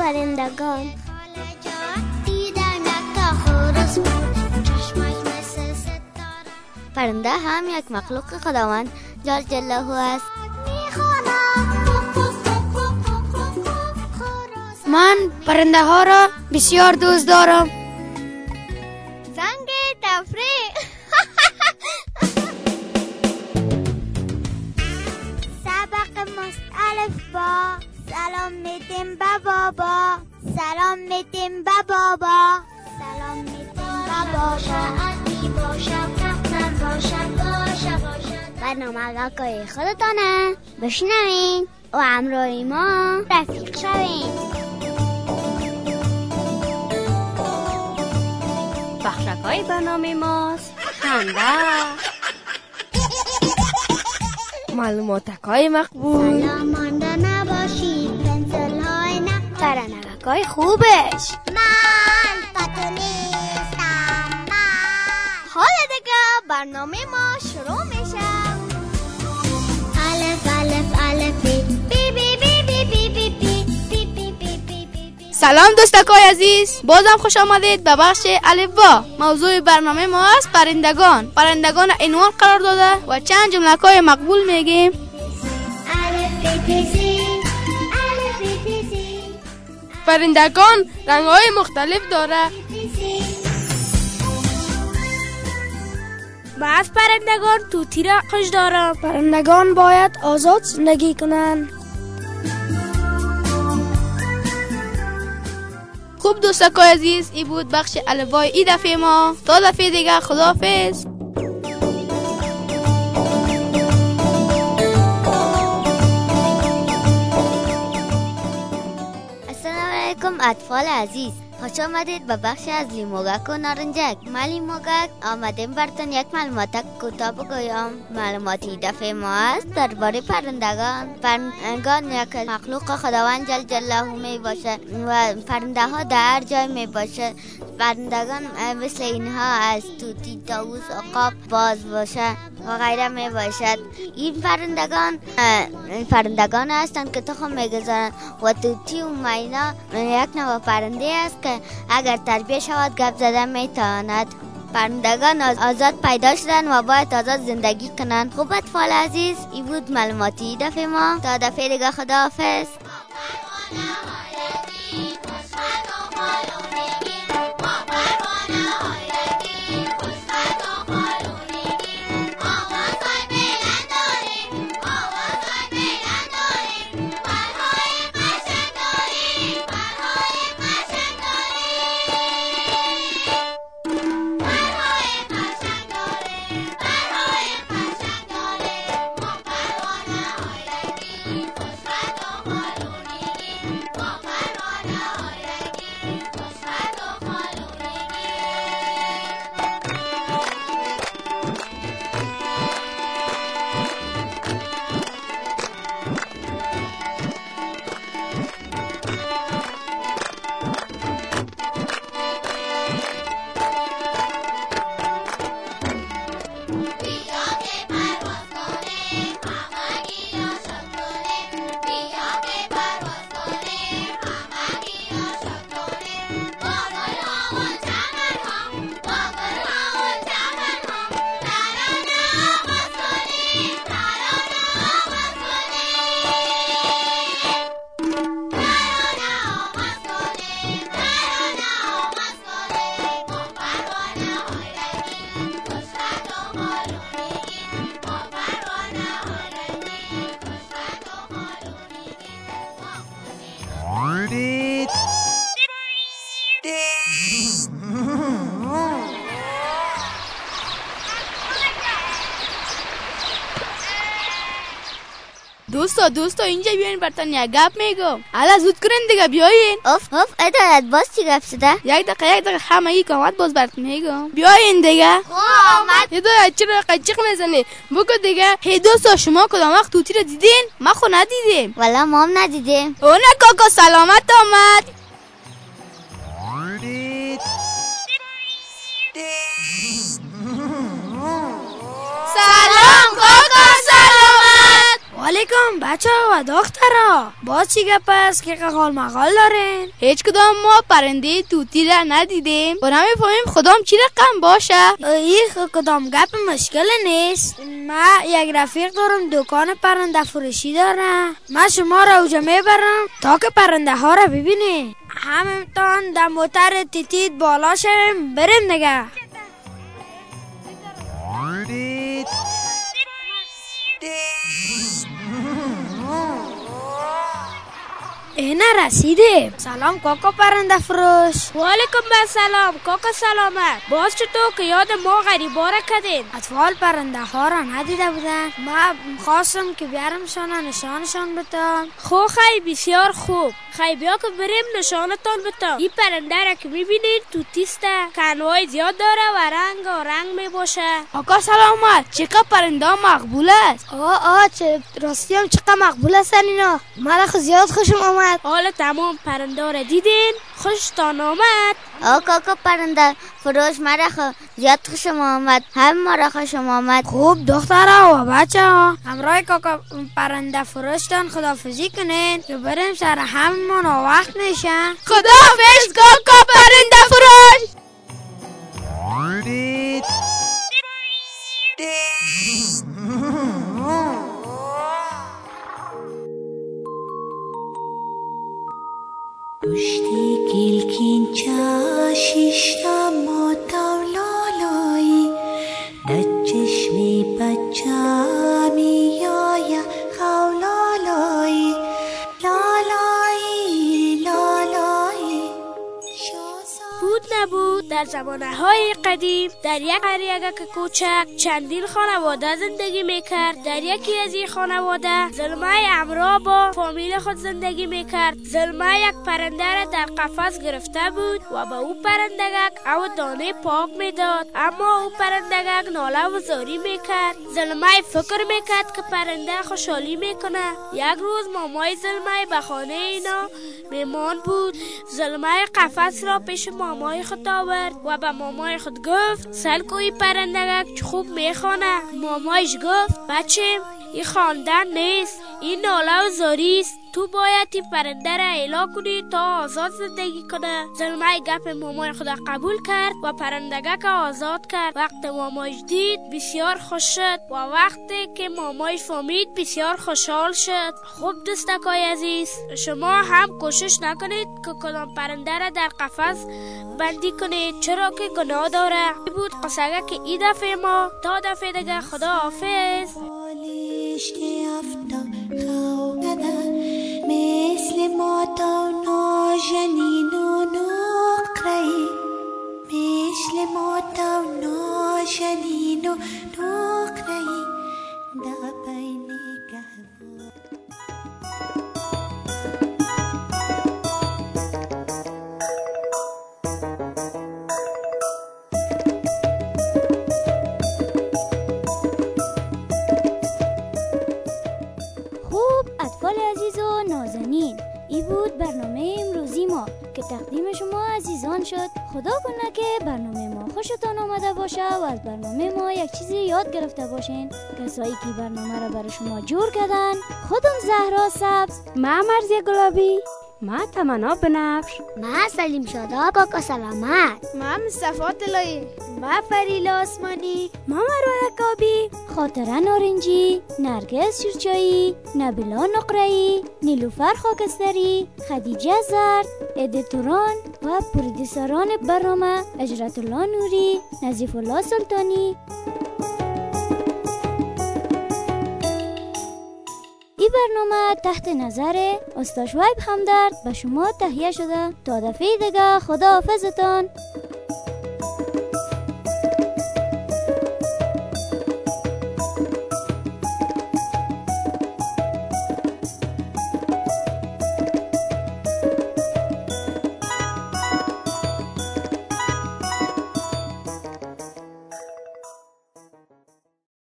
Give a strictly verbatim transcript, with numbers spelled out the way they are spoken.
پرندگان. پرنده هم یک مخلوق خداوند جل جلاله است. من پرنده ها را بسیار دوست دارم. زنگ تفریح. سبق مستعلف با سلام میدیم با بابا، سلام میدیم با بابا، سلام میدیم با بابا. برنامه آقای خودتانه بشنوین و همراه ما رفیق شوین. بخشکای برنامه ماست خنده، معلوماتکای مقبول، سلام مانده نباشید، پنسل های نخواهید، پرنگکای خوبش. من پتو نیستم من. حالا دیگه برنامه ما شروع میشه. الف الف الف بی بی بی بی بی بی بی بی بی بی بی بی. سلام دوستکای عزیز، بازم خوش آمدید به بخش الف با. موضوع برنامه ما است پرندگان. پرندگان عنوان قرار داده و چند جمله‌های مقبول میگیم. الف بی سی الف بی سی. پرندگان رنگ‌های مختلف داره. من از پرندگان طوطی را خوش دارم. پرندگان باید آزاد زندگی کنند. خوب دوستکای عزیز، این بود بخش الفبای ای دفعه ما. تا دفعه دیگه خداحافظ. السلام علیکم اطفال عزیز، خوش آمدید به بخش از لیموگک و نارنجک. من لیموگک آمدیم براتون یک معلومات کوتاه بگویم. معلوماتی دفعه ما است درباره پرندگان. پرندگان یک مخلوق خداوند جل جلاله می باشه و پرنده ها در هر جای می باشه. پرندگان مثل اینها از طوطی، طاووس، عقاب، باز باشه و غیره می باشد. این پرندگان پرندگان هستند که تخم میگذارند و طوطی و مینا یک نوع پرنده است که اگر تربیه شود گپ زدن میتواند. پرندگان آزاد پیدا شدن و باید آزاد زندگی کنند. خوب اطفال عزیز، این بود معلوماتی دفعه ما. تا دفعه دیگه خداحافظ. دوستا دوستا اینجا بیاین براتون یک گپ میگم. حالا زود کنین دیگه بیاین. اف اف عدالت باز چی گپ شده؟ یک دقیقه یک دقیقه همه کامت باز براتون میگم. بیاین دیگه. خب آمد. هدو چرا قچق میزنی؟ بگو دیگه. هدو سا شما کدام وقت توتی رو دیدین؟ ما خو ندیدیم. والا ما هم ندیدیم. اون کاکا سلامت آمد. سلام کاکا سلامت. علیکم بچه و دخترا باز چی گپ است که قال مقال دارین؟ هیچ کدام ما پرنده توتی را ندیدیم و نمیفهمیم خدام چی رقم باشه. ای کدام گپ مشکل نیست. ما یک رفیق دارم دکان پرنده فروشی داره. ما شما را اوجا میبرم تا که پرنده ها را ببینی. همینطان در موتر تیتید بالا شویم بریم دیگه. اینا رسیده. سلام کاکا پرنده فروش. وعلیکم السلام کاکا سلامت. باز چطور که یاد ما غریبا را کردین؟ اطفال پرنده ها را ندیده بودن. ما خواستم که بیارم شانه نشانشان بتم. خو خی بسیار خوب. خی بیا که بریم نشانتان بتم. این پرنده را که میبینید توتیسته که انواع زیاد داره و رنگ و رنگ می باشه. آقا سلامت چقدر پرنده مقبول است؟ آه آه چه راستی هم چقدر مقبول هستن اینا. من خود زیاد خوشم آمد. حالا تمام پرنده را دیدین؟ خوشتان آمد؟ آه کاکا پرنده فروش مرا خو زیاد خوشم آمد. هم مرا خوشم آمد. خوب دخترها و بچه ها همراه کاکا پرنده فروشتان خداحافظی کنین که بریم سر همون وقت نشه. خداحافظ کاکا پرنده فروش. پشتی گلکین چاشیشتا ماتاو لالایی در چشمی بچه میایا خولالایی لالایی لالایی بود نبود در زمانهای قدیم در یک قریه کوچک چندین خانواده زندگی میکرد. در یکی از این خانواده زلمه امرا با فامیل خود زندگی میکرد. زلمه یک پرنده را در قفس گرفته بود و به او پرندگک او دانه پاک میداد، اما او پرندگک ناله و زاری میکرد. زلمه فکر میکرد که پرنده خوشحالی میکنه. یک روز مامای زلمه به خانه اینا میمان بود. زلمه قفس را پیش مامای خود آورد و به مامای خود گفت سلکوی پرندگک خوب میخوانه. مامایش گفت بچه این خواندن نیست، این ناله و زاری است. تو باید این پرنده را اعلا کنی تا آزاد زندگی کنه. زلمه گپ مامای خود قبول کرد و پرندگک آزاد کرد. وقت مامایش دید بسیار خوش شد و وقتی که مامایش فهمید بسیار خوشحال شد. خوب دوستکای عزیز، شما هم کوشش نکنید که کدام پرنده را در قفس بندی کنید، چرا که گناه داره. بود قصه که این دفعه ما تا دفعه دیگه خدا حافظ. مثل ماتا ناجنین و نقرهی مثل ماتا ناجنین و نقرهی در بین گهوار. اطفال عزیز و نازنین، این بود برنامه امروزی ما که تقدیم شما عزیزان شد. خدا کنه که برنامه ما خوشتان آمده باشه و از برنامه ما یک چیزی یاد گرفته باشین. کسایی که برنامه را برای شما جور کردن خودم زهرا سبز، ما مرزی گلابی، ما تمنا بنفش، ما سلیم شاداب کاکا سلامت، ما مصطفی طلایی، ما فریلا آسمانی، ما مروه کابی، خاطره نارنجی، نرگس شورچایی، نبیلا نقره‌ای، نیلوفر خاکستری، خدیجه زرد، ادیتوران و پرودیسران برنامه اجرت الله نوری، نظیف الله سلطانی. این برنامه تحت نظر استاد شعیب همدرد به شما تهیه شده. تا دفعه دیگه خدا حافظتان.